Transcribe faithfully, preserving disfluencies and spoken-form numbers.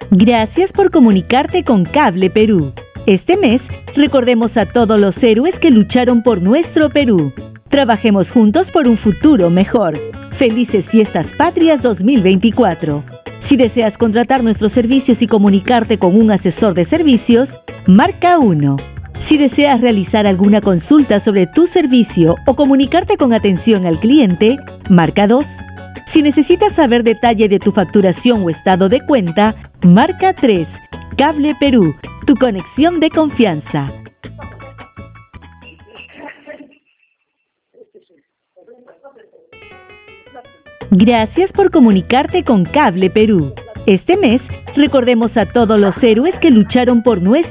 Gracias por comunicarte con Cable Perú. Este mes, recordemos a todos los héroes que lucharon por nuestro Perú. Trabajemos juntos por un futuro mejor. Felices Fiestas Patrias dos mil veinticuatro. Si deseas contratar nuestros servicios y comunicarte con un asesor de servicios, marca uno. Si deseas realizar alguna consulta sobre tu servicio o comunicarte con atención al cliente, marca dos. Si necesitas saber detalle de tu facturación o estado de cuenta, marca tres. Cable Perú, tu conexión de confianza. Gracias por comunicarte con Cable Perú. Este mes, recordemos a todos los héroes que lucharon por nuestro